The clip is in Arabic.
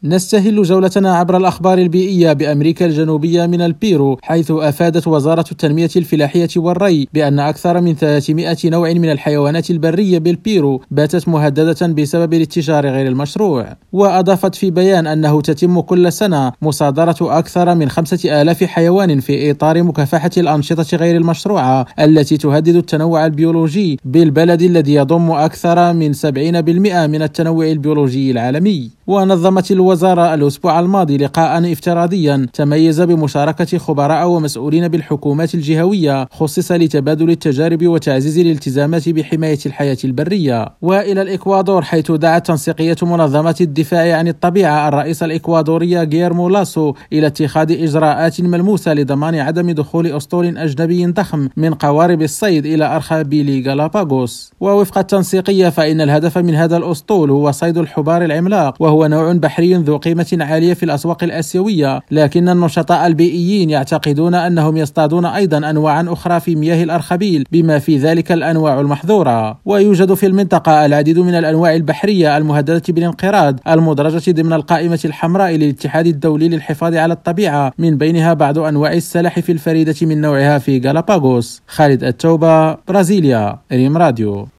نستهل جولتنا عبر الأخبار البيئية بأمريكا الجنوبية من البيرو، حيث أفادت وزارة التنمية الفلاحية والري بأن أكثر من 300 نوع من الحيوانات البرية بالبيرو باتت مهددة بسبب الانتشار غير المشروع. وأضافت في بيان أنه تتم كل سنة مصادرة أكثر من 5000 حيوان في إطار مكافحة الأنشطة غير المشروعة التي تهدد التنوع البيولوجي بالبلد الذي يضم أكثر من 70% من التنوع البيولوجي العالمي. ونظمت الوزارة الأسبوع الماضي لقاء افتراضيا تميز بمشاركة خبراء ومسؤولين بالحكومات الجهوية، خصص لتبادل التجارب وتعزيز الالتزامات بحماية الحياة البرية. وإلى الإكوادور، حيث دعت تنسيقية منظمة الدفاع عن الطبيعة الرئيس الإكوادوري غيرمو لاسو إلى اتخاذ إجراءات ملموسة لضمان عدم دخول أسطول أجنبي ضخم من قوارب الصيد إلى أرخبيل غالاباغوس. ووفق التنسيقية فإن الهدف من هذا الأسطول هو صيد الحبار العملاق، وهو نوع بحري ذو قيمة عالية في الأسواق الآسيوية، لكن النشطاء البيئيين يعتقدون أنهم يصطادون أيضا أنواعا أخرى في مياه الأرخبيل بما في ذلك الأنواع المحظورة. ويوجد في المنطقة العديد من الأنواع البحرية المهددة بالانقراض المدرجة ضمن القائمة الحمراء للاتحاد الدولي للحفاظ على الطبيعة، من بينها بعض أنواع السلاحف الفريدة من نوعها في غالاباغوس. خالد التوبة، برازيليا، ريم راديو.